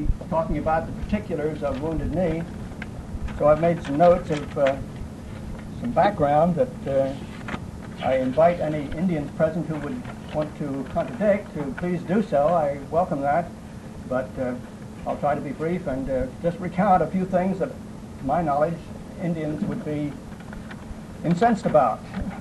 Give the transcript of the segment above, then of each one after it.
be talking about the particulars of Wounded Knee. So I've made some notes of some background that I invite any Indians present who would want to contradict to please do so. I welcome that, but I'll try to be brief and just recount a few things that, to my knowledge, Indians would be incensed about.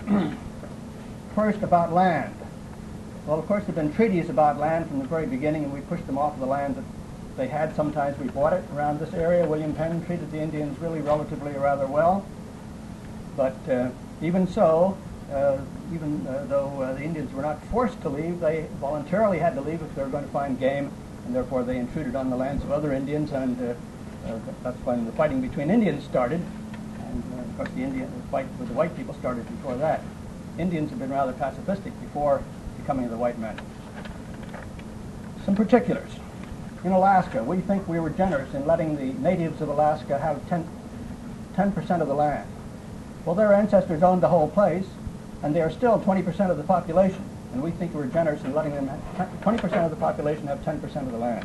First, about land. Well, of course, there have been treaties about land from the very beginning, and we pushed them off of the land that they had. Sometimes we bought it around this area. William Penn treated the Indians really relatively rather well. But even so, even though the Indians were not forced to leave, they voluntarily had to leave if they were going to find game, and therefore they intruded on the lands of other Indians, and that's when the fighting between Indians started. And of course, the fight with the white people started before that. Indians have been rather pacifistic before the coming of the white men. Some particulars. In Alaska, we think we were generous in letting the natives of Alaska have 10% of the land. Well, their ancestors owned the whole place, and they are still 20% of the population, and we think we're generous in letting them have 20% of the population have 10% of the land.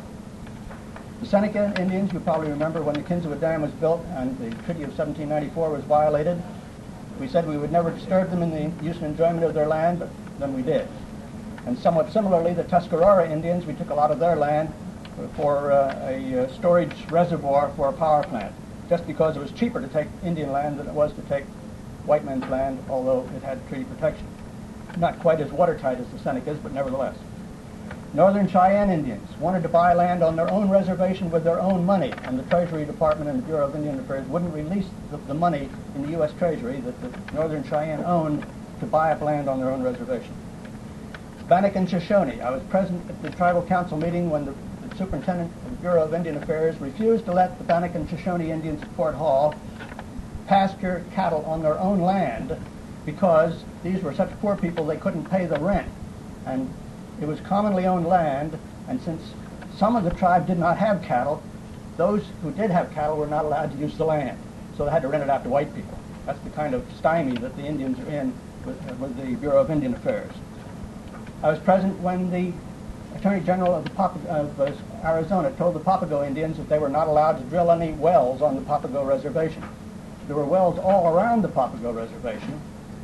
The Seneca Indians, you probably remember when the Kinzua Dam was built and the Treaty of 1794 was violated, we said we would never disturb them in the use and enjoyment of their land, but then we did. And somewhat similarly, the Tuscarora Indians, we took a lot of their land for a storage reservoir for a power plant, just because it was cheaper to take Indian land than it was to take white men's land, although it had treaty protection. Not quite as watertight as the Senecas, but nevertheless. Northern Cheyenne Indians wanted to buy land on their own reservation with their own money, and the Treasury Department and the Bureau of Indian Affairs wouldn't release the money in the U.S. Treasury that the Northern Cheyenne owned to buy up land on their own reservation. Bannock and Shoshone. I was present at the Tribal Council meeting when the Superintendent of the Bureau of Indian Affairs refused to let the Bannock and Shoshone Indians at Fort Hall pasture cattle on their own land because these were such poor people they couldn't pay the rent. And it was commonly owned land, and since some of the tribe did not have cattle, those who did have cattle were not allowed to use the land. So they had to rent it out to white people. That's the kind of stymie that the Indians are in with the Bureau of Indian Affairs. I was present when the Attorney General of Arizona told the Papago Indians that they were not allowed to drill any wells on the Papago Reservation. There were wells all around the Papago Reservation.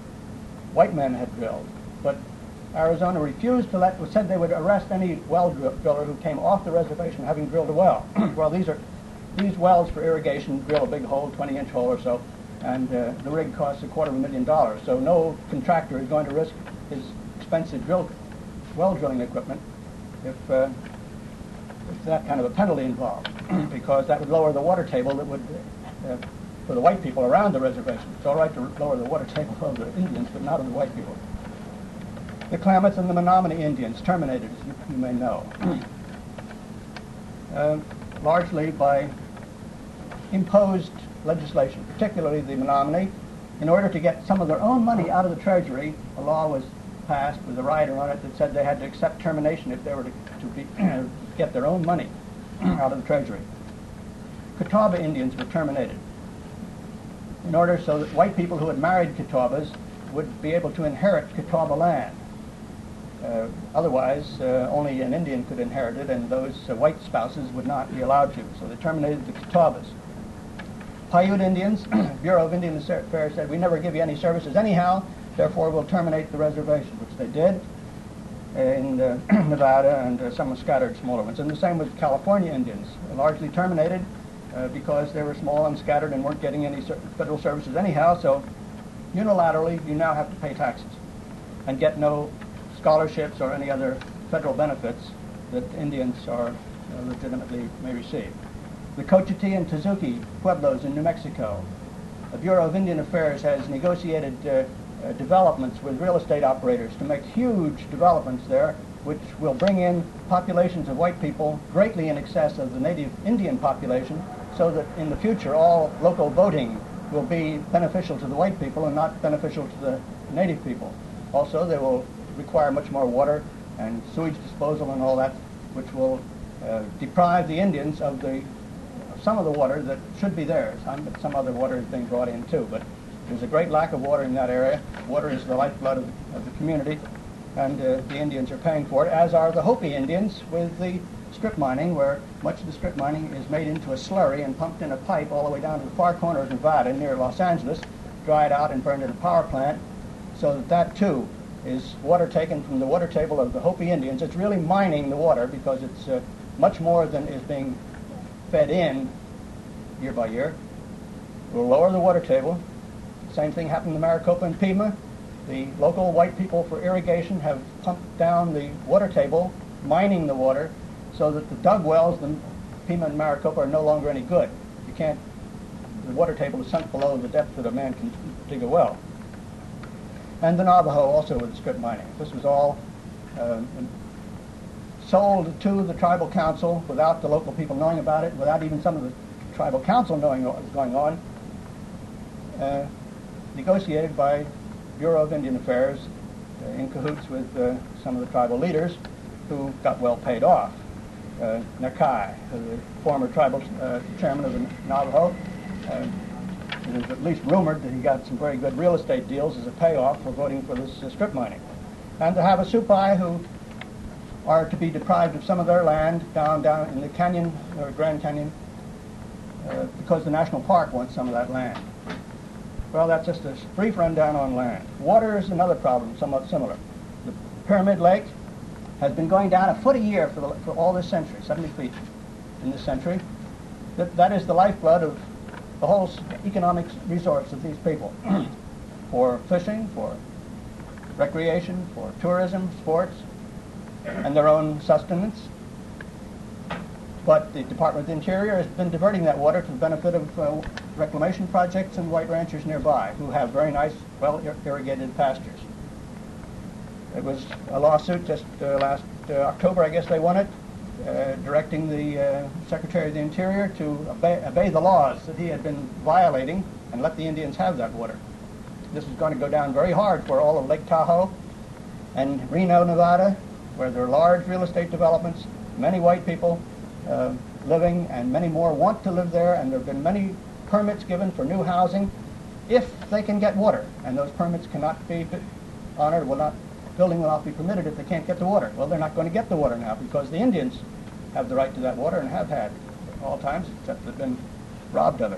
White men had drilled, but Arizona refused to said they would arrest any well driller who came off the reservation having drilled a well. Well, these wells for irrigation drill a big hole, 20-inch hole or so, and the rig costs $250,000. So no contractor is going to risk his expensive well drilling equipment if that kind of a penalty involved, because that would lower the water table that would for the white people around the reservation. It's all right to lower the water table of the Indians, but not of the white people. The Klamath and the Menominee Indians terminated, as you may know, largely by imposed legislation, particularly the Menominee. In order to get some of their own money out of the Treasury, a law was passed with a rider on it that said they had to accept termination if they were to get their own money out of the Treasury. Catawba Indians were terminated in order so that white people who had married Catawbas would be able to inherit Catawba land. Otherwise, only an Indian could inherit it, and those white spouses would not be allowed to. So they terminated the Catawbas. Paiute Indians, Bureau of Indian Affairs said, we never give you any services anyhow, therefore we'll terminate the reservation, which they did in Nevada, and some scattered smaller ones. And the same with California Indians, largely terminated because they were small and scattered and weren't getting any federal services anyhow, so unilaterally you now have to pay taxes and get no scholarships or any other federal benefits that Indians are legitimately may receive. The Cochiti and Tezuki Pueblos in New Mexico. The Bureau of Indian Affairs has negotiated developments with real estate operators to make huge developments there, which will bring in populations of white people greatly in excess of the native Indian population, so that in the future all local voting will be beneficial to the white people and not beneficial to the native people. Also, they will require much more water and sewage disposal and all that, which will deprive the Indians of some of the water that should be theirs. Some other water is being brought in too, but there's a great lack of water in that area. Water is the lifeblood of the community. And the Indians are paying for it, as are the Hopi Indians with the strip mining, where much of the strip mining is made into a slurry and pumped in a pipe all the way down to the far corner of Nevada near Los Angeles, dried out and burned at a power plant, so that too is water taken from the water table of the Hopi Indians. It's really mining the water because it's much more than is being fed in year by year. We'll lower the water table. Same thing happened in Maricopa and Pima. The local white people for irrigation have pumped down the water table, mining the water, so that the dug wells in Pima and Maricopa are no longer any good. The water table is sunk below the depth that a man can dig a well. And the Navajo also with strip mining. This was all sold to the tribal council without the local people knowing about it, without even some of the tribal council knowing what was going on. Negotiated by Bureau of Indian Affairs in cahoots with some of the tribal leaders who got well paid off. Nakai, the former tribal chairman of the Navajo, it is at least rumored that he got some very good real estate deals as a payoff for voting for this strip mining. And to have a Supai who are to be deprived of some of their land down in the canyon, or Grand Canyon, because the national park wants some of that land. Well, that's just a brief rundown on land. Water is another problem, somewhat similar. The Pyramid Lake has been going down a foot a year for all this century, 70 feet in this century. That is the lifeblood of the whole economic resource of these people for fishing, for recreation, for tourism, sports, and their own sustenance. But the Department of the Interior has been diverting that water to the benefit of reclamation projects and white ranchers nearby who have very nice, well-irrigated pastures. It was a lawsuit just last October, I guess they won it, directing the Secretary of the Interior to obey the laws that he had been violating and let the Indians have that water. This is going to go down very hard for all of Lake Tahoe and Reno, Nevada, where there are large real estate developments, many white people living, and many more want to live there, and there have been many permits given for new housing if they can get water, and those permits cannot be honored, building will not be permitted if they can't get the water. Well, they're not going to get the water now because the Indians have the right to that water and have had at all times, except they've been robbed of it.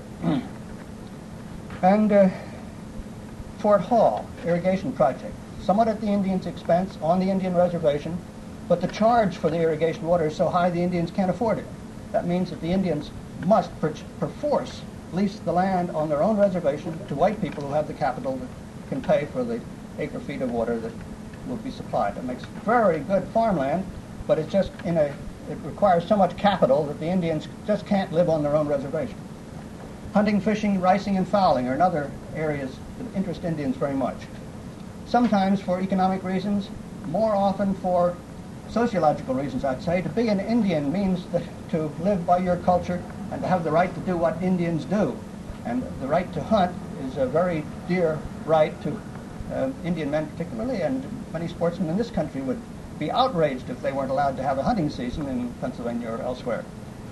And Fort Hall irrigation project, somewhat at the Indians' expense on the Indian reservation, but the charge for the irrigation water is so high the Indians can't afford it. That means that the Indians must perforce lease the land on their own reservation to white people who have the capital that can pay for the acre-feet of water that will be supplied. It makes very good farmland, but it's just it requires so much capital that the Indians just can't live on their own reservation. Hunting, fishing, ricing, and fowling are another areas that interest Indians very much. Sometimes for economic reasons, more often for sociological reasons, I'd say. To be an Indian means to live by your culture and to have the right to do what Indians do. And the right to hunt is a very dear right to Indian men particularly, and many sportsmen in this country would be outraged if they weren't allowed to have a hunting season in Pennsylvania or elsewhere.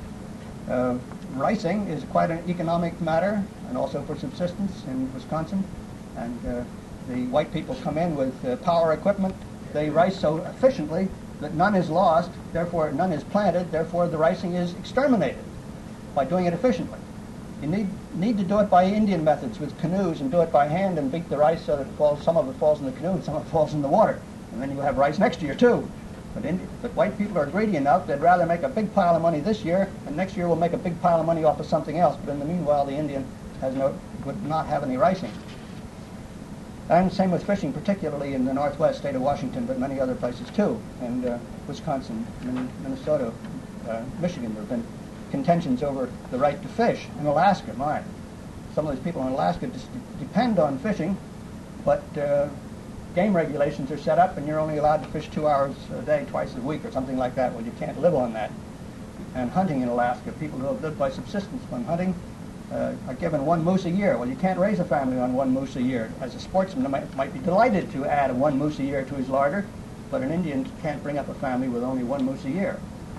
Ricing is quite an economic matter, and also for subsistence in Wisconsin. And the white people come in with power equipment. They rice so efficiently that none is lost, therefore none is planted, therefore the ricing is exterminated by doing it efficiently. You need to do it by Indian methods with canoes and do it by hand and beat the rice so that some of it falls in the canoe and some of it falls in the water. And then you have rice next year too. But white people are greedy enough, they'd rather make a big pile of money this year, and next year we'll make a big pile of money off of something else. But in the meanwhile, the Indian would not have any ricing. And same with fishing, particularly in the northwest state of Washington, but many other places too. And Wisconsin, Minnesota, Michigan, there have been contentions over the right to fish. In Alaska, some of these people in Alaska just depend on fishing, but game regulations are set up and you're only allowed to fish 2 hours a day, twice a week or something like that. Well, you can't live on that. And hunting in Alaska, people who have lived by subsistence from hunting are given 1 moose a year. Well, you can't raise a family on 1 moose a year. As a sportsman, might be delighted to add 1 moose a year to his larder, but an Indian can't bring up a family with only 1 moose a year.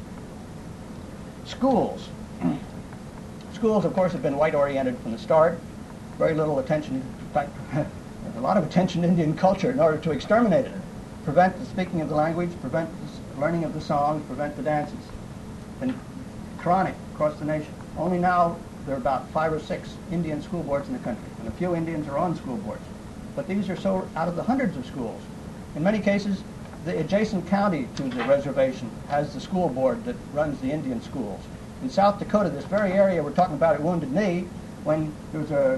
Schools. Schools, of course, have been white-oriented from the start. Very little attention, in fact, a lot of attention to Indian culture in order to exterminate it. prevent the speaking of the language, prevent the learning of the songs, prevent the dances. Been chronic across the nation. Only now there are about 5 or 6 Indian school boards in the country, and a few Indians are on school boards. But these are so out of the hundreds of schools. In many cases, the adjacent county to the reservation has the school board that runs the Indian schools. In South Dakota, this very area we're talking about at Wounded Knee, when there was a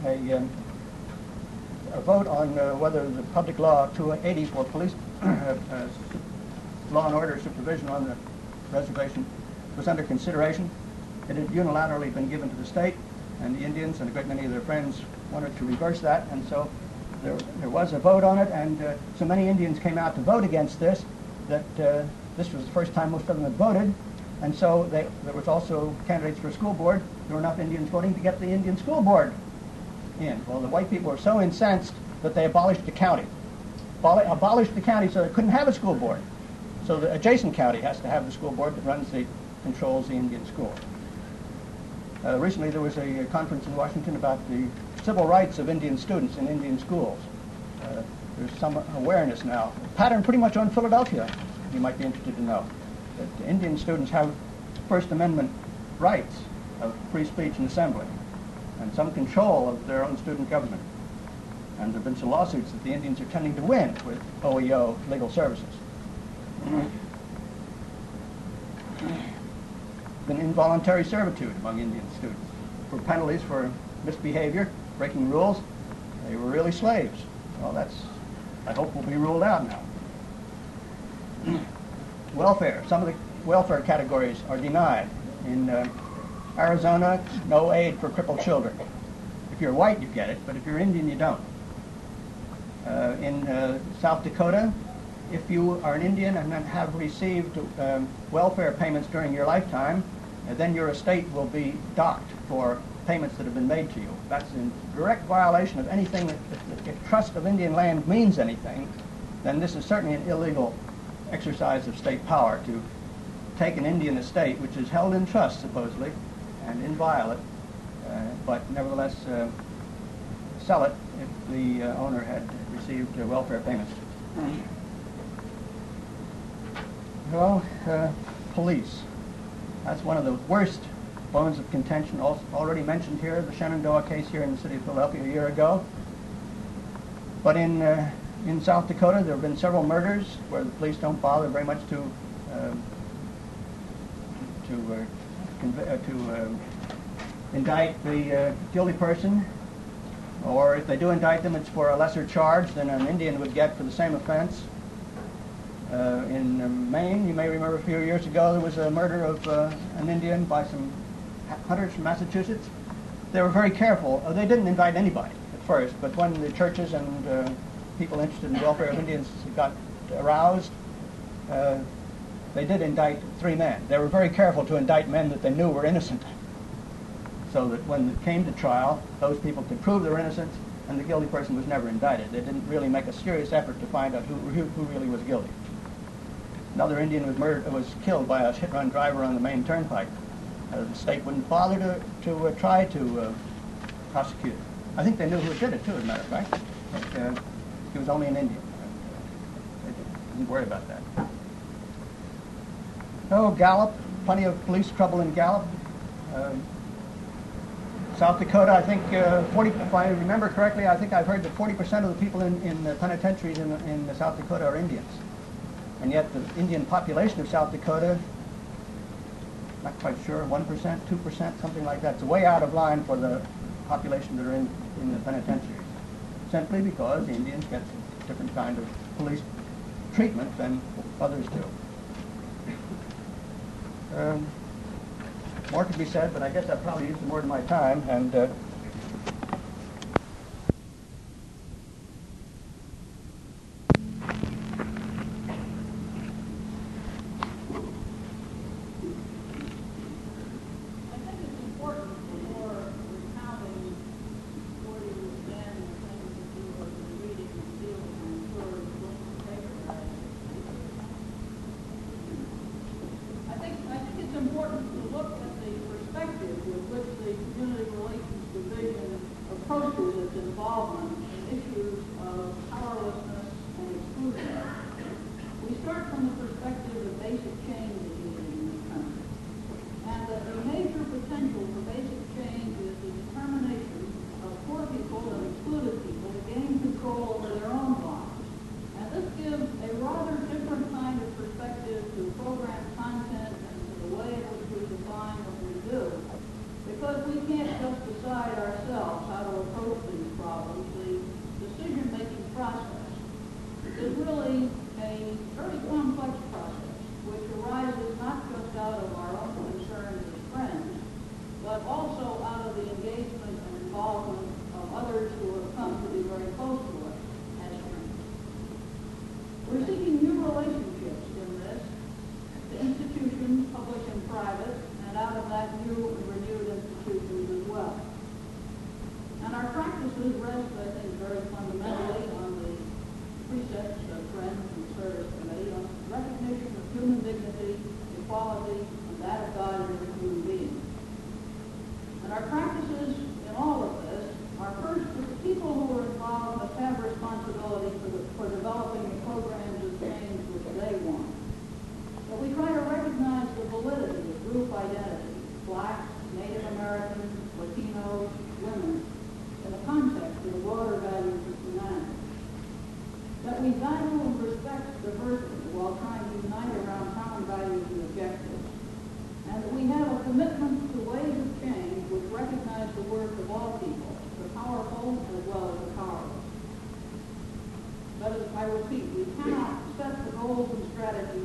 vote on whether the Public Law 280 for police law and order supervision on the reservation was under consideration. It had unilaterally been given to the state, and the Indians and a great many of their friends wanted to reverse that, and so there was a vote on it, and so many Indians came out to vote against this that this was the first time most of them had voted, and so there was also candidates for a school board. There were enough Indians voting to get the Indian school board in. Well, the white people were so incensed that they abolished the county. Abolished the county so they couldn't have a school board. So the adjacent county has to have the school board that controls the Indian school. Recently there was a conference in Washington about the civil rights of Indian students in Indian schools. There's some awareness now. Pattern pretty much on Philadelphia, you might be interested to know. That Indian students have First Amendment rights of free speech and assembly, and some control of their own student government. And there have been some lawsuits that the Indians are tending to win with OEO legal services. Been involuntary servitude among Indian students for penalties for misbehavior, breaking rules. They were really slaves. Well, I hope will be ruled out now. Welfare. Some of the welfare categories are denied. In Arizona, no aid for crippled children. If you're white, you get it, but if you're Indian, you don't. In South Dakota, if you are an Indian and have received welfare payments during your lifetime, then your estate will be docked for payments that have been made to you. That's in direct violation of anything that, if trust of Indian land means anything, then this is certainly an illegal exercise of state power to take an Indian estate, which is held in trust, supposedly, and inviolate, but nevertheless sell it if the owner had received welfare payments. Well, police. That's one of the worst bones of contention, already mentioned here, the Shenandoah case here in the city of Philadelphia a year ago. But in South Dakota, there have been several murders where the police don't bother very much to indict the guilty person, or if they do indict them, it's for a lesser charge than an Indian would get for the same offense. In Maine, you may remember a few years ago, there was a murder of an Indian by some hunters from Massachusetts. They were very careful. They didn't indict anybody at first, but when the churches and people interested in the welfare of Indians got aroused, they did indict 3 men. They were very careful to indict men that they knew were innocent, so that when it came to trial, those people could prove their innocence, and the guilty person was never indicted. They didn't really make a serious effort to find out who really was guilty. Another Indian was killed by a hit-run driver on the Maine Turnpike. The state wouldn't bother to try to prosecute it. I think they knew who did it, too, as a matter of fact. But, he was only an Indian. They didn't worry about that. Oh, Gallup. Plenty of police trouble in Gallup. South Dakota, I think, if I remember correctly, I think I've heard that 40% of the people in the penitentiaries in South Dakota are Indians. And yet the Indian population of South Dakota, not quite sure, 1%, 2%, something like that. It's way out of line for the population that are in the penitentiaries, simply because the Indians get a different kind of police treatment than others do. More could be said, but I guess I've probably used more of my time, and important to look at the perspective with which the community relations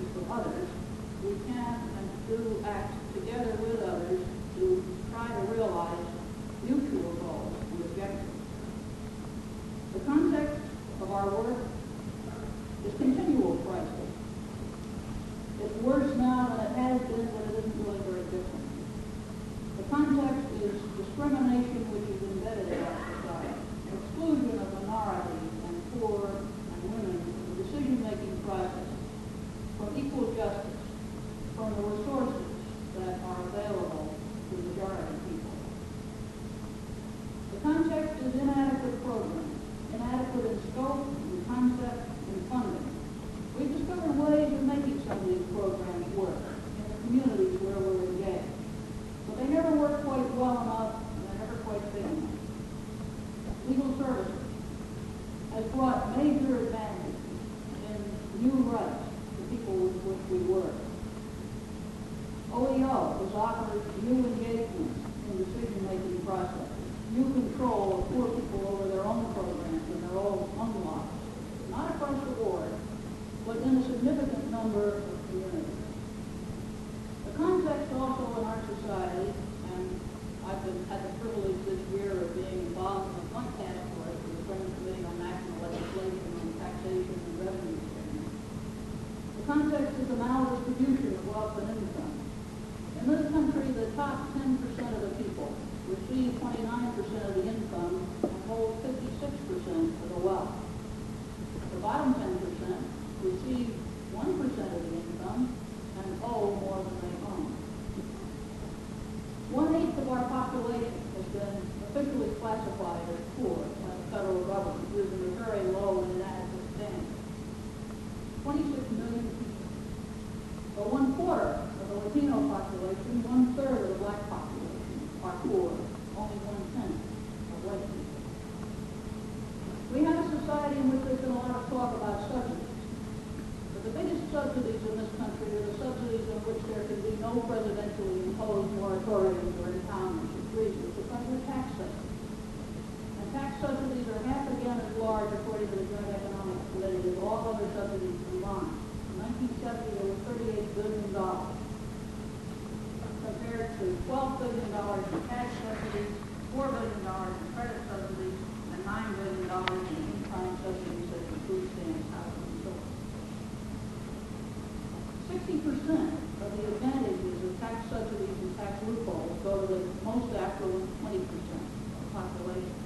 services to others, we can and do act together with others to try to realize mutual goals and objectives. The context of our work is continual crisis. It's worse now than it has been, but it isn't really very different. The context is discrimination which is embedded in our society, exclusion of minorities and poor and women from the decision-making process, from equal justice, from the resources that are available to the majority of people. The context is inadequate programs, inadequate in scope, in concept, and funding. We've discovered ways of making some of these programs work in the communities where we're engaged. But they never work quite well enough, and they're never quite big enough. Legal services has brought major advantages in new rights to people with which we work. OEO has offered new engagements in decision-making processes, new control of poor people over their own programs and their own lives, not across the board, but in a significant number of communities. The context also in our society, and I've had the privilege this year of being involved in the Joint Task Force with the Friends Committee on National Legislation on Taxation and Revenue Sharing. The context is the maldistribution of wealth and income. In this country, the top 10% of the people receive 29% of the income and hold 56% of the wealth. The bottom 10% receive 1% of the income and owe more than they own. 1/8 of our population has been officially classified as poor by the federal government using a very low and inadequate standard. 26 million people. But 1/4 of the Latino population, 1/3 of the black population are poor, only 1/10 of white people. We have a society in which there's been a lot of talk about subsidies. But the biggest subsidies in this country are the subsidies in which there can be no presidentially imposed moratoriums or impoundments or freezes, because they're tax subsidies. And tax subsidies are half again as large, according to the Joint Economic Committee, as all other subsidies combined. In 1970, there was $38 billion, compared to $12 billion in tax subsidies, $4 billion in credit subsidies, and $9 billion in in-kind subsidies such as food stamps, housing, and so on. 60% of the advantages of tax subsidies and tax loopholes go to the most affluent 20% of the population.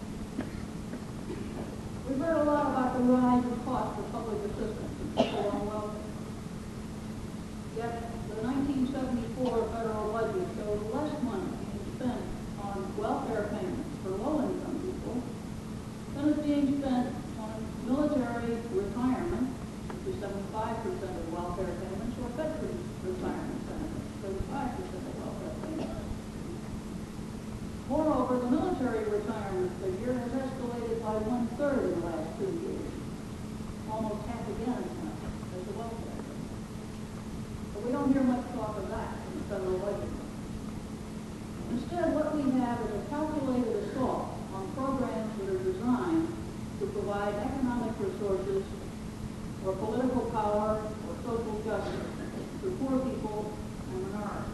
We've heard a lot about the rise in cost of public assistance and people on welfare. Yet the 1974 federal budget showed less money being spent on welfare payments for low-income people than is being spent on military retirement, which is 75% of welfare payments, or veterans retirement benefits, 35% of welfare payments. Moreover, the military retirement figure has escalated by 1/3 in the last 2 years, almost half again as much as the welfare payment. But we don't hear much talk of that in the federal budget. Instead, what we have is a calculated assault on programs that are designed to provide economic resources or political power or social justice to poor people and minorities.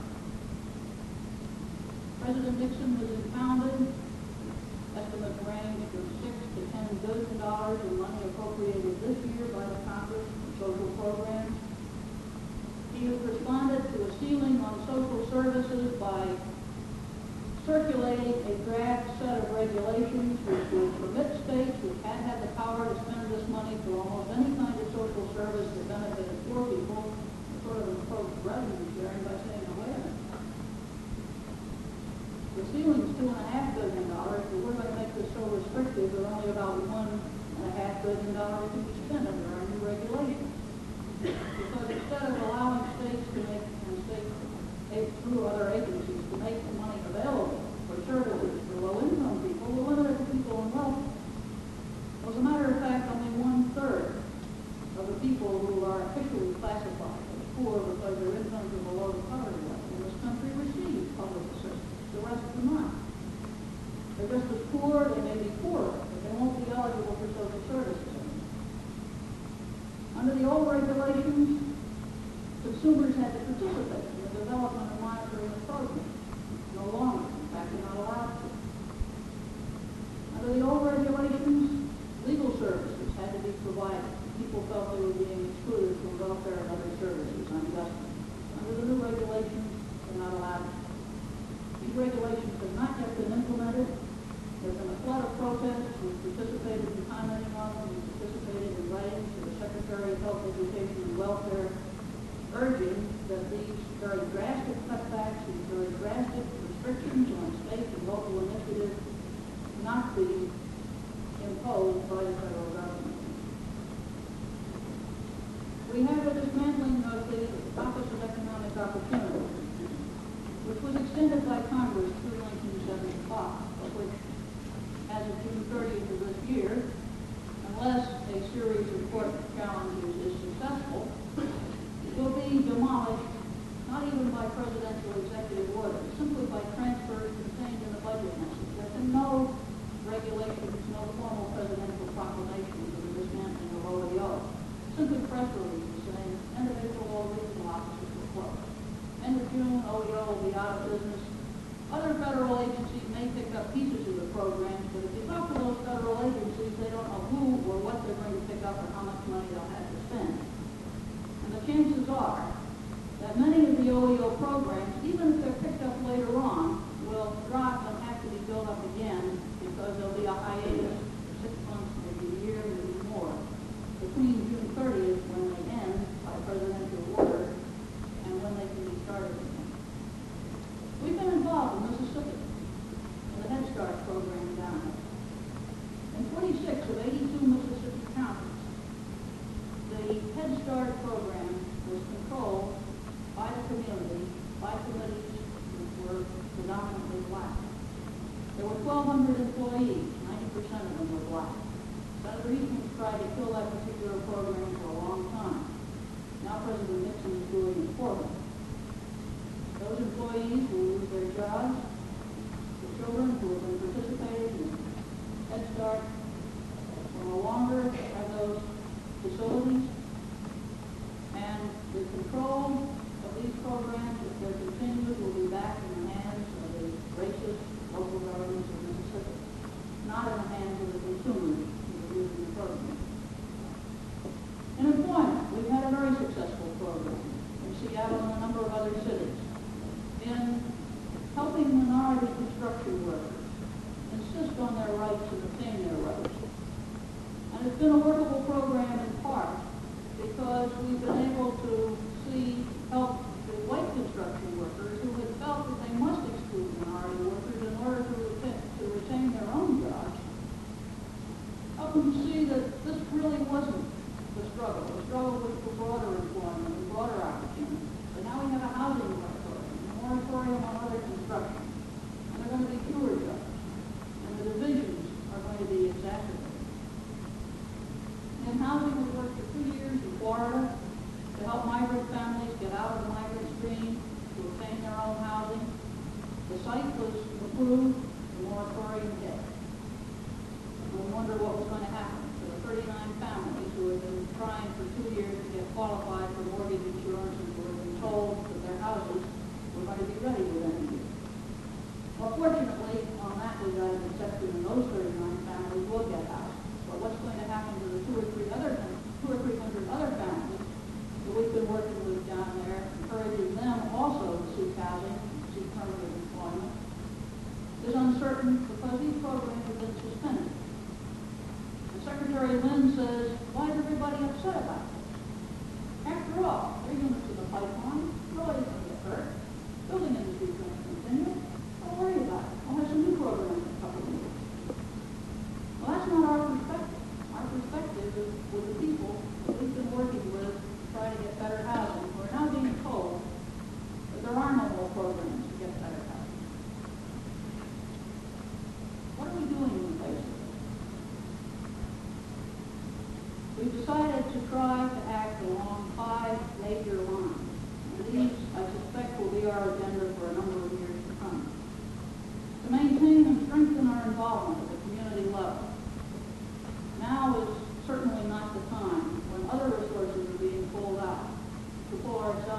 President Nixon was impounded. Estimates range from $6 to $10 billion in money appropriated this year by the Congress for social programs. He has responded to a ceiling on social services by circulating a draft set of regulations which would permit states which had the power to spend this money for almost any kind of social service that benefited poor people, sort of approach revenue sharing by saying, no, wait a minute. The ceiling is $2.5 billion, but we're going to make this so restrictive that only about $1.5 billion can be spent under our new regulations. Because instead of allowing states to make, and through other agencies, to make the money available for services for low-income people, we'll limit it to people in wealth. Well, as a matter of fact, only 1/3 of the people who are officially classified as poor because their incomes are below the poverty level in this country receive public assistance. The rest do not. They're just as poor, they may be poorer, but they won't be eligible for social services anymore. consumers had to participate in the development and monitoring of programs. No longer. In fact, they're not allowed to. Under the old regulations, legal services had to be provided. People felt they were being excluded from welfare and other services unjustly. Under the new regulations, they're not allowed to. These regulations have not yet been implemented. There's been a flood of protests. We've participated in commenting on them. We've participated in writing to the Secretary of Health, Education, and Welfare, urging that these very drastic cutbacks, these very drastic restrictions on state and local initiatives not be imposed by the federal government. We have a dismantling of the Office of Economic Opportunity, which was extended by Congress through 1975, but which, as of June 30th of this year, unless a series of court challenges is successful, will be demolished, not even by presidential executive order, simply by transfers contained in the budget message. There have been no regulations, no formal presidential proclamations of the dismantling of OEO. Simply press releases saying, end of April, all regional offices will close. End of June, OEO will be out of business. Other federal agencies may pick up pieces of the programs, but if you talk to those federal agencies, they don't know who or what they're going to pick up or how much money they'll have to spend. And the chances are that many of the OEO programs, even if they're picked up later on, will drop and have to be built up again because there'll be a hiatus for 6 months, maybe a year, maybe more, between June 30th, when they end by presidential order, and when they can be started again. We've been involved in Mississippi in the Head Start program down there. In 26 of 82 Mississippi counties, the Head Start program was controlled by the community, by committees which were predominantly black. There were 1,200 employees, 90% of them were black. Senator Eastman tried to kill that particular program for a long time. Now President Nixon is doing it for them. Those employees will lose their jobs. The children who have been participating in Head Start will no longer have those facilities. And the control of these programs, if they're continued, will be back in the hands of the racist local governments of Mississippi, not in the hands of the consumers who are using the program. In employment, we've had a very successful program in Seattle and a number of other cities in helping minority construction workers insist on their rights and obtain their rights. And it's been a workable program in part because we've been able to help the white construction workers who had felt that they must exclude minority workers in order to retain their own jobs, help them see that this really wasn't the struggle. The struggle was for broader employment and broader opportunity. But now we have a housing moratorium, a moratorium on other construction, and there are going to be fewer jobs, and the divisions are going to be exacerbated. In housing, we worked for 2 years in Florida to help migrant families get out of the migrant stream, to obtain their own housing. The site was approved, the moratorium hit. We wonder what was going to happen to the 39 families who had been trying for 2 years to get qualified for mortgage insurance and who had been told that their houses were going to be ready within a year. Well, fortunately, on that we got an exception, and those 39 families will get houses. But what's going to happen to the 200 or 300 other families that we've been working with down there, encouraging them also to seek housing, seek permanent employment, is uncertain because these programs have been suspended. And Secretary Lynn says, why is everybody upset about this? After all, they're units of the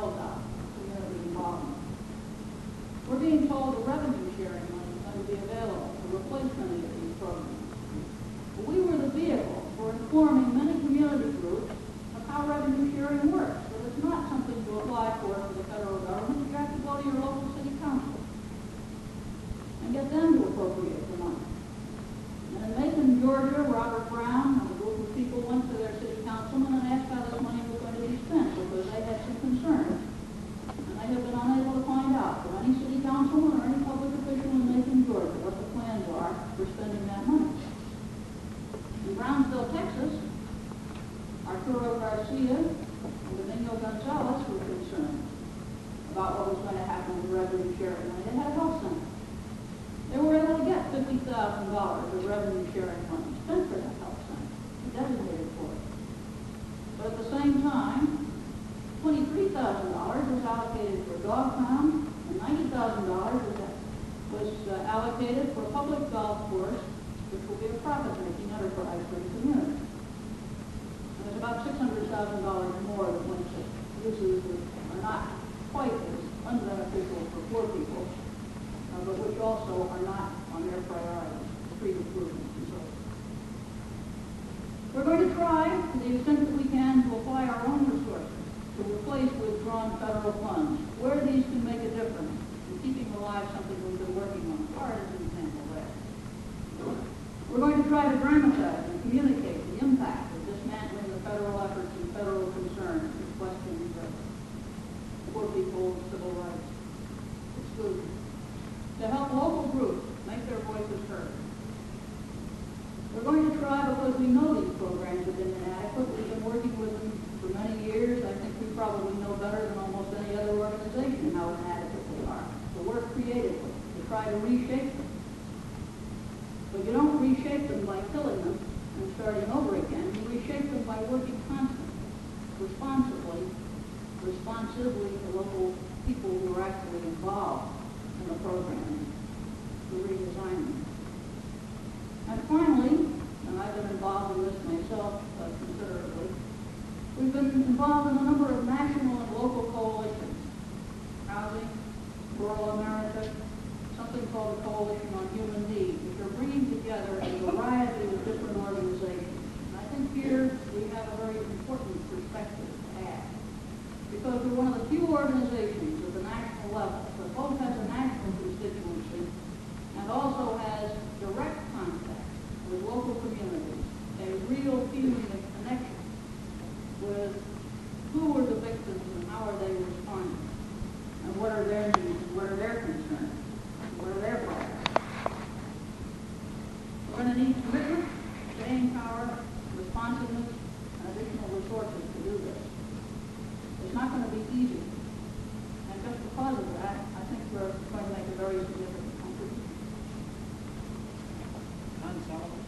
spells out community involvement. We're being told the revenue sharing money is going to be available to replace many of these programs. We were the vehicle for informing many community groups of how revenue sharing works. That it's not something to apply for the federal government. You have to go to your local city council and get them to appropriate the money. And in Macon, Georgia, Robert Brown and a group of people went to their city councilman and asked how this money was going to be spent because they had some concerns. And they have been unable to find out from any city councilman or any public official in Macon, Georgia, what the plans are for spending that money. In Brownsville, Texas, Arturo Garcia and Domingo Gonzalez were concerned about what was going to happen with revenue sharing money. They had a health center. They were able to get $50,000 of revenue sharing money spent for that health center, designated for it. But at the same time, $23,000 was allocated for dog pound, and $90,000 was allocated for a public golf course, which will be a profit-making enterprise for the community. And there's about $600,000 more that went to uses that are not quite as unbeneficial for poor people, but which also are not on their priorities, street improvements and so forth. We're going to try, to the extent that we can, to apply our own resources to replace withdrawn federal funds, where these can make a difference in keeping alive something we've been working on. Florida is an example there. We're going to try to dramatize and communicate the impact of dismantling the federal efforts and federal concerns in questions of poor people, civil rights, exclusion, to help local groups make their voices heard. We're going to try, because we know these programs have been inadequate. We've been working with them for many years. I think we probably know better than almost any other organization how inadequate they are. To work creatively, to try to reshape them. But you don't reshape them by killing them and starting over again. You reshape them by working constantly, responsively to local people who are actually involved in the program, to redesign them. And finally, and I've been involved in this myself considerably, we've been involved in a number of national and local coalitions. Housing, Rural America, something called the Coalition on Human Needs, which are bringing together a variety of different organizations. And I think here we have a very important perspective to add, because we're one of the few organizations at the national level that both has a national constituency and also has direct contact with local communities, a real feeling of connection with who are the victims and how are they responding, and what are their needs, and what are their concerns, and what are their priorities. We're going to need commitment, staying power, responsiveness, and additional resources to do this. It's not going to be easy. And just because of that, I think we're going to make a very significant contribution. John Sullivan.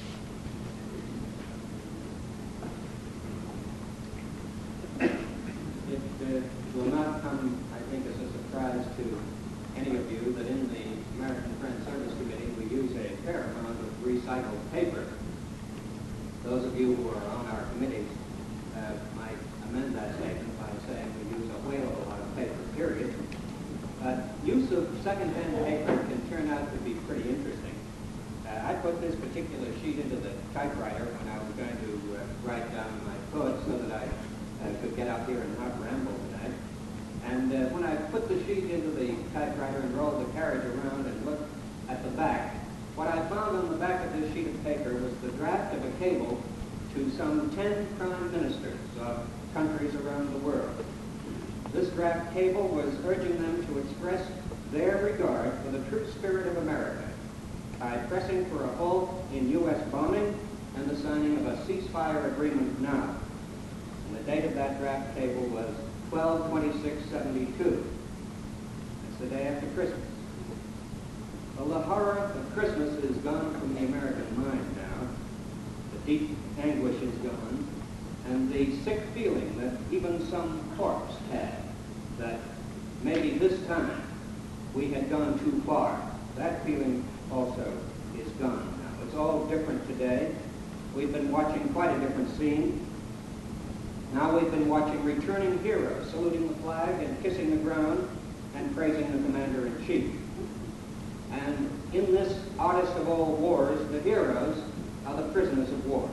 It will not come, I think, as a surprise to any of you that in the American Friends Service Committee we use a fair amount of recycled paper. Those of you who are on our committees might amend that statement by saying we use a whale of a lot of paper, period. Use of second-hand paper can turn out to be pretty interesting. I put this particular sheet into the typewriter when I was going to write down my thoughts so that I could get out here and not ramble tonight. And when I put the sheet into the typewriter and rolled the carriage around and looked at the back, what I found on the back of this sheet of paper was the draft of a cable to some 10 prime ministers of countries around the world. This draft cable was urging them to express their regard for the true spirit of America by pressing for a halt in U.S. bombing and the signing of a ceasefire agreement now. And the date of that draft cable was 12/26/72. That's the day after Christmas. Well, the horror of Christmas is gone from the American mind now. The deep anguish is gone. And the sick feeling that even some corps had, that maybe this time we had gone too far, that feeling also is gone now. It's all different today. We've been watching quite a different scene. Now we've been watching returning heroes saluting the flag and kissing the ground and praising the commander-in-chief. And in this oddest of all wars, the heroes are the prisoners of war.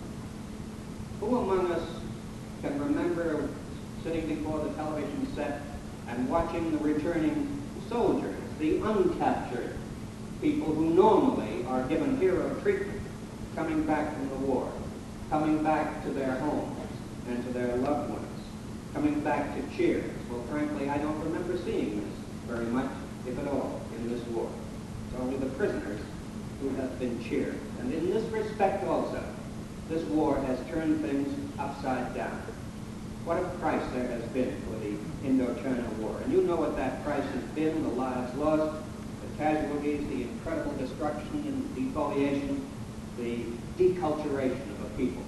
Who among us can remember sitting before the television set and watching the returning soldiers, the uncaptured people who normally are given hero treatment, coming back from the war, coming back to their homes and to their loved ones, coming back to cheers? Well, frankly, I don't remember seeing this very much, if at all, in this war. It's only the prisoners who have been cheered. And in this respect also, this war has turned things upside down. What a price there has been for the Indochina War. And you know what that price has been: the lives lost, the casualties, the incredible destruction and defoliation, the deculturation of a people.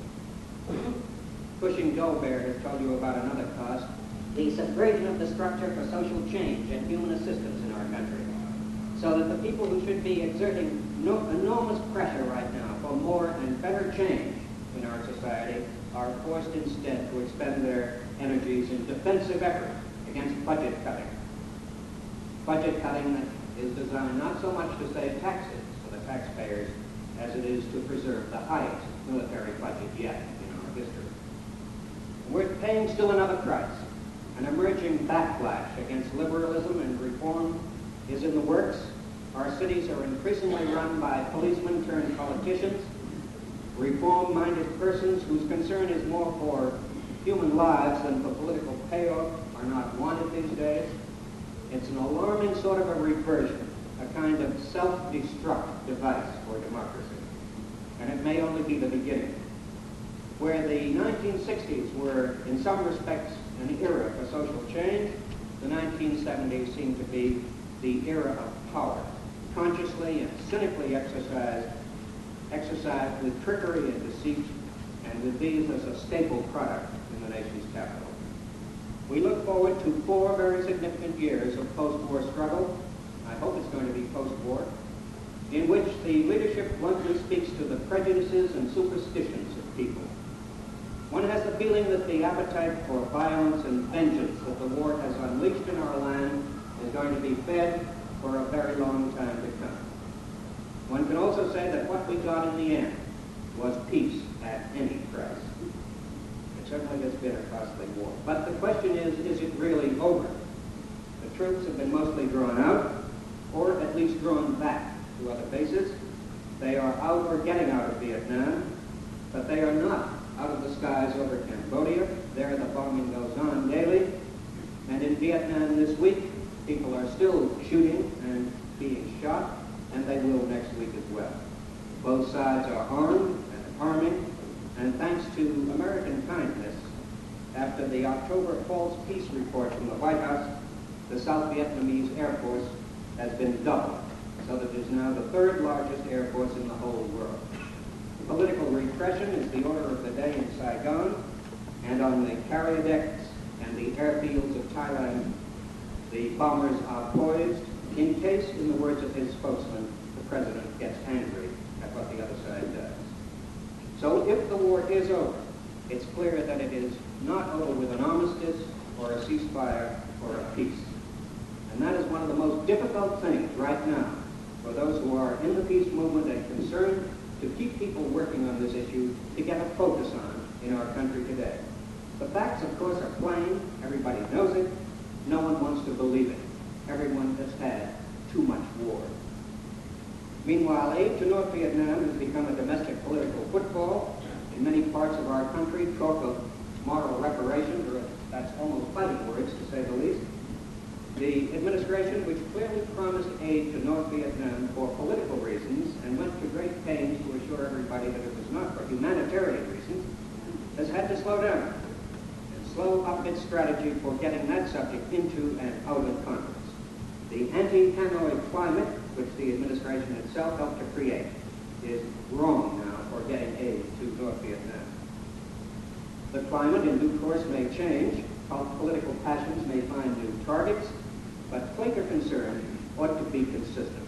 Cushing Dolbear has told you about another cost: the subversion of the structure for social change and human assistance in our country. So that the people who should be exerting enormous pressure right now for more and better change in our society are forced instead to expend their energies in defensive effort against budget cutting. Budget cutting that is designed not so much to save taxes for the taxpayers as it is to preserve the highest military budget yet in our history. We're paying still another price. An emerging backlash against liberalism and reform is in the works. Our cities are increasingly run by policemen turned politicians, reform-minded persons whose concern is more for human lives than for political payoff are not wanted these days. It's an alarming sort of a reversion, a kind of self-destruct device for democracy. And it may only be the beginning. Where the 1960s were, in some respects, an era for social change, the 1970s seem to be the era of power, consciously and cynically exercised with trickery and deceit, and with these as a staple product in the nation's capital. We look forward to 4 very significant years of post-war struggle. I hope it's going to be post-war, in which the leadership bluntly speaks to the prejudices and superstitions of people. One has the feeling that the appetite for violence and vengeance that the war has unleashed in our land is going to be fed for a very long time to come. One can also say that what we got in the end was peace at any price. It certainly has been a costly war. But the question is it really over? The troops have been mostly drawn out, or at least drawn back to other bases. They are out or getting out of Vietnam, but they are not out of the skies over Cambodia. There the bombing goes on daily. And in Vietnam this week, people are still shooting and being shot, and they will next week as well. Both sides are armed and arming, and thanks to American kindness, after the October false peace report from the White House, the South Vietnamese Air Force has been doubled, so that it is now the 3rd largest air force in the whole world. Political repression is the order of the day in Saigon, and on the carrier decks and the airfields of Thailand, the bombers are poised in case, in the words of his spokesman, the president gets angry at what the other side does. So if the war is over, it's clear that it is not over with an armistice or a ceasefire or a peace. And that is one of the most difficult things right now for those who are in the peace movement and concerned to keep people working on this issue to get a focus on in our country today. The facts, of course, are plain. Everybody knows it. No one wants to believe it. Everyone has had too much war. Meanwhile, aid to North Vietnam has become a domestic political football. In many parts of our country, talk of moral reparations, or that's almost fighting words to say the least. The administration, which clearly promised aid to North Vietnam for political reasons and went to great pains to assure everybody that it was not for humanitarian reasons, has had to slow down and slow up its strategy for getting that subject into and out of Congress. The anti-Hanoi climate, which the administration itself helped to create, is wrong now for getting aid to North Vietnam. The climate in due course may change, political passions may find new targets, but Quaker concern ought to be consistent.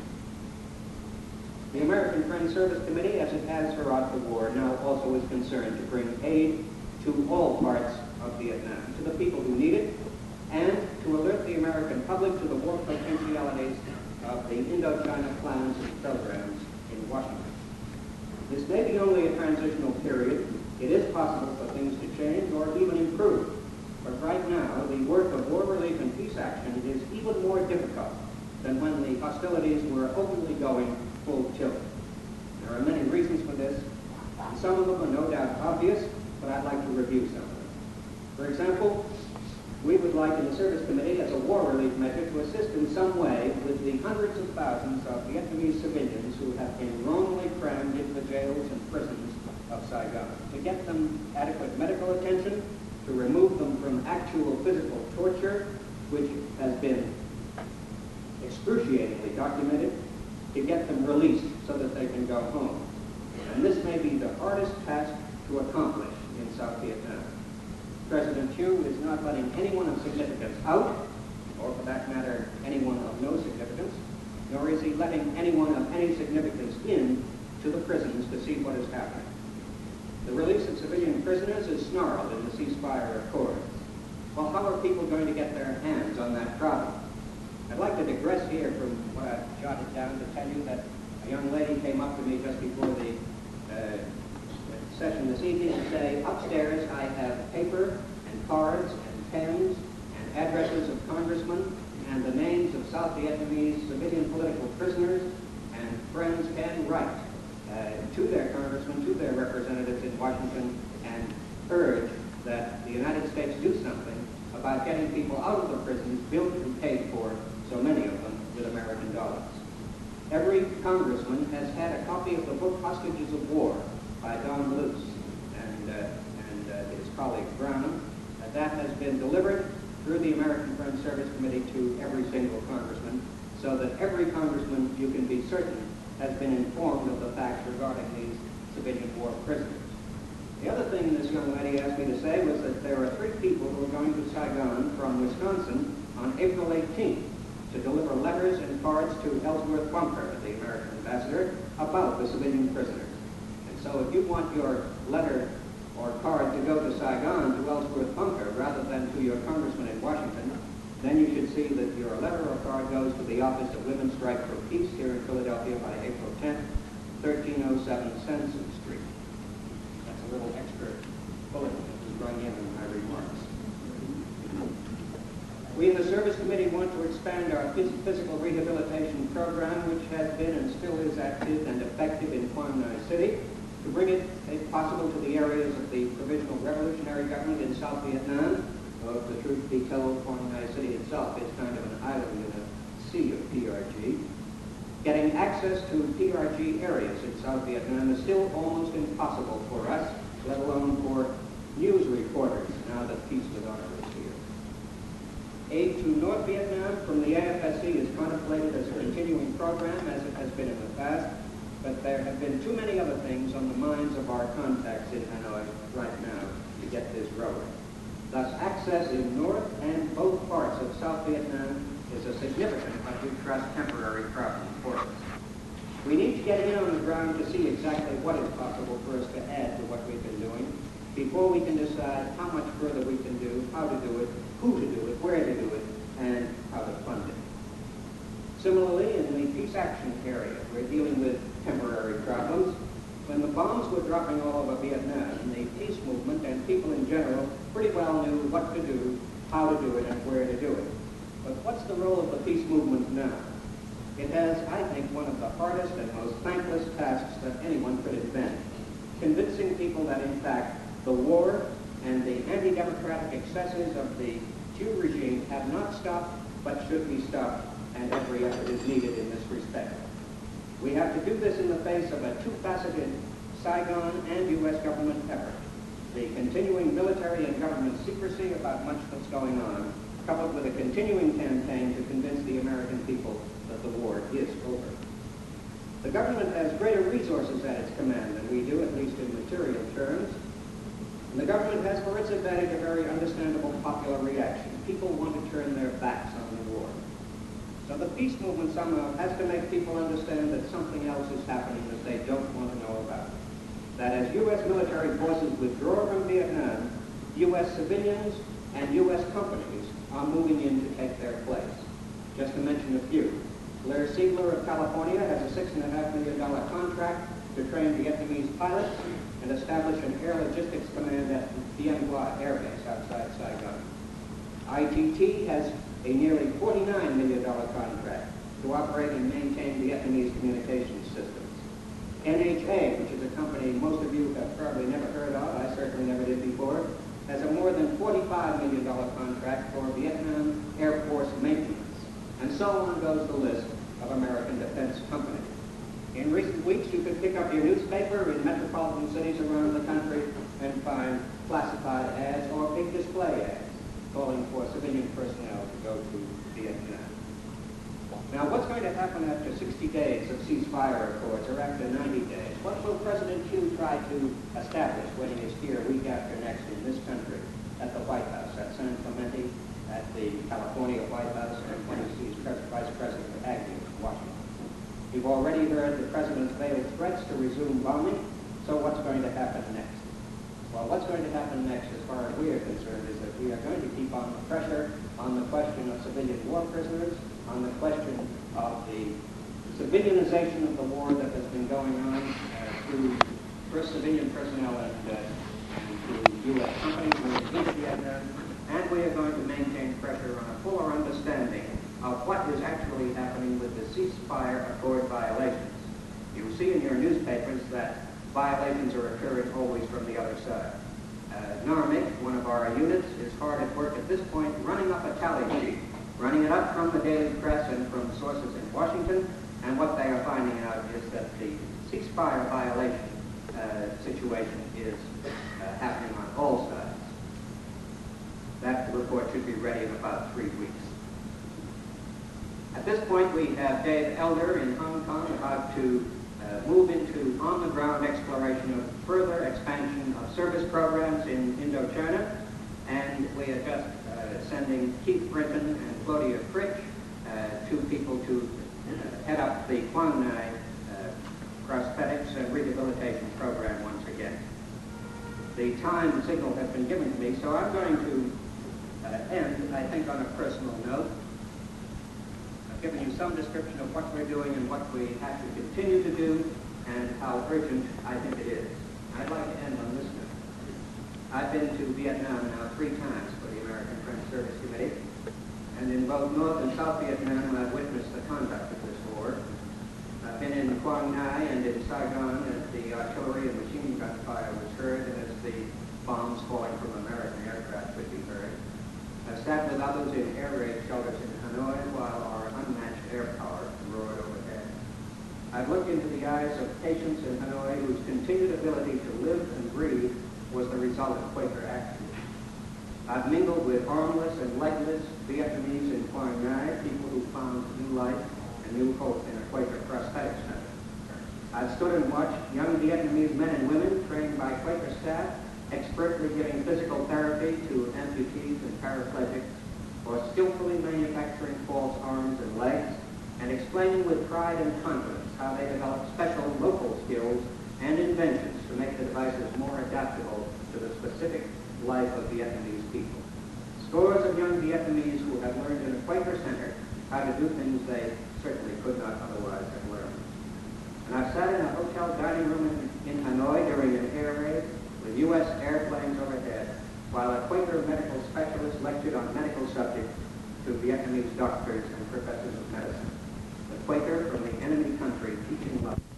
The American Friends Service Committee, as it has throughout the war, now also is concerned to bring aid to all parts of Vietnam to the people who need it, and to alert the American public to the war potentialities of the Indochina plans and programs in Washington. This may be only a transitional period. It is possible for things to change or even improve. But right now, the work of war relief and peace action is even more difficult than when the hostilities were openly going full tilt. There are many reasons for this, and some of them are no doubt obvious, but I'd like to review some of them. For example, we would like in the Service Committee, as a war relief measure, to assist in some way with the hundreds of thousands of Vietnamese civilians who have been wrongly crammed into the jails and prisons of Saigon, to get them adequate medical attention, to remove them from actual physical torture, which has been excruciatingly documented, to get them released so that they can go home. And this may be the hardest task to accomplish in South Vietnam. President Thieu is not letting anyone of significance out, or for that matter, anyone of no significance, nor is he letting anyone of any significance in to the prisons to see what is happening. The release of civilian prisoners is snarled in the ceasefire accords. Well, how are people going to get their hands on that problem? I'd like to digress here from what I've jotted down to tell you that a young lady came up to me just before the session this evening and say, upstairs I have paper and cards and pens and addresses of congressmen and the names of South Vietnamese civilian political prisoners, and friends can write to their congressmen, to their representatives in Washington, and urge that the United States do something about getting people out of the prisons built and paid for, so many of them, with American dollars. Every congressman has had a copy of the book Hostages of War by Don Luce and his colleague Brown. That has been delivered through the American Friends Service Committee to every single congressman, so that every congressman, you can be certain, has been informed of the facts regarding these civilian war prisoners. The other thing this young lady asked me to say was that there are 3 people who are going to Saigon from Wisconsin on April 18th to deliver letters and cards to Ellsworth Bunker, the American ambassador, about the civilian prisoners. And so if you want your letter or card to go to Saigon, to Ellsworth Bunker, rather than to your congressman in Washington, then you should see that your letter or card goes to the Office of Women's Strike for Peace here in Philadelphia by April 10th, 1307 Sansom Street. That's a little extra bulletin that was rung in my remarks. We in the Service Committee want to expand our physical rehabilitation program, which has been and still is active and effective in Quang Ngai City, to bring it, if possible, to the areas of the Provisional Revolutionary Government in South Vietnam. Though if the truth be told, Quang Ngai City itself is kind of an island in a sea of PRG. Getting access to PRG areas in South Vietnam is still almost impossible for us, let alone for news reporters, now that peace with honor is here. Aid to North Vietnam from the AFSC is contemplated as a continuing program, as it has been in the past, but there have been too many other things on the minds of our contacts in Hanoi right now to get this rolling. Thus, access in North and both parts of South Vietnam is a significant, but we trust, temporary problem for us. We need to get in on the ground to see exactly what is possible for us to add to what we've been doing before we can decide how much further we can do, how to do it, who to do it, where to do it, and how to fund it. Similarly, in the peace action area, we're dealing with temporary problems. When the bombs were dropping all over Vietnam, the peace movement and people in general pretty well knew what to do, how to do it, and where to do it. But what's the role of the peace movement now? It has, I think, one of the hardest and most thankless tasks that anyone could invent, convincing people that, in fact, the war and the anti-democratic excesses of the Thieu regime have not stopped, but should be stopped, and every effort is needed in this respect. We have to do this in the face of a two-faceted Saigon and U.S. government effort. The continuing military and government secrecy about much that's going on, coupled with a continuing campaign to convince the American people that the war is over. The government has greater resources at its command than we do, at least in material terms. And the government has for its advantage a very understandable popular reaction. People want to turn their backs on the war. So the peace movement somehow has to make people understand that something else is happening that they don't want to know about. That as U.S. military forces withdraw from Vietnam, U.S. civilians and U.S. companies are moving in to take their place. Just to mention a few. Blair Siegler of California has a $6.5 million contract to train Vietnamese pilots and establish an air logistics command at Dien Hoa Air Base outside Saigon. ITT has a nearly $49 million contract to operate and maintain Vietnamese communications systems. NHA, which is a company most of you have probably never heard of, I certainly never did before, has a more than $45 million contract for Vietnam Air Force maintenance. And so on goes the list of American defense companies. In recent weeks, you could pick up your newspaper in metropolitan cities around the country and find classified ads or big display ads calling for civilian personnel to go to Vietnam. Now, what's going to happen after 60 days of ceasefire accords, or after 90 days? What will President Hugh try to establish when he is here week after next in this country, at the White House, at San Clemente, at the California White House, and when he sees Vice President Agnew in Washington? We've already heard the President's veiled threats to resume bombing, so what's going to happen next? Well, what's going to happen next, as far as we are concerned, is that we are going to keep on the pressure on the question of civilian war prisoners, on the question of the civilianization of the war that has been going on through first civilian personnel and through U.S. companies moving into Vietnam, and we are going to maintain pressure on a fuller understanding of what is actually happening with the ceasefire accord violations. You see in your newspapers that violations are occurring always from the other side. NARMIC, one of our units, is hard at work at this point running up a tally sheet, running it up from the daily press and from sources in Washington, and what they are finding out is that the ceasefire violation situation is happening on all sides. That report should be ready in about 3 weeks. At this point, we have Dave Elder in Hong Kong about to move into on-the-ground exploration of further expansion of service programs in Indochina, and we are just sending Keith Brinton and Claudia Critch, two people to head up the Quang Ngai prosthetics and rehabilitation program once again. The time signal has been given to me, so I'm going to end, I think, on a personal note. I've given you some description of what we're doing and what we have to continue to do and how urgent I think it is. I'd like to end on this note. I've been to Vietnam now 3 times for the American French Service Committee, and in both North and South Vietnam I've witnessed the conduct of this war. I've been in Quang Ngai and in Saigon as the artillery and machine gun fire was heard and as the bombs falling from American aircraft could be heard. I've sat with others in air raid shelters in Hanoi while our unmatched air power roared overhead. I've looked into the eyes of patients in Hanoi whose continued ability to live and breathe was the result of Quaker action. I've mingled with armless and legless Vietnamese in Quang Ngai, people who found new life and new hope in a Quaker prosthetic center. I've stood and watched young Vietnamese men and women trained by Quaker staff expertly giving physical therapy to amputees and paraplegics, or skillfully manufacturing false arms and legs, and explaining with pride and confidence how they developed special local skills and inventions to make the devices more adaptable to the specific life of Vietnamese people. Scores of young Vietnamese who have learned in a Quaker center how to do things they certainly could not otherwise have learned. And I've sat in a hotel dining room in Hanoi during an air raid with U.S. airplanes overhead, while a Quaker medical specialist lectured on medical subjects to Vietnamese doctors and professors of medicine. The Quaker from the enemy country teaching love.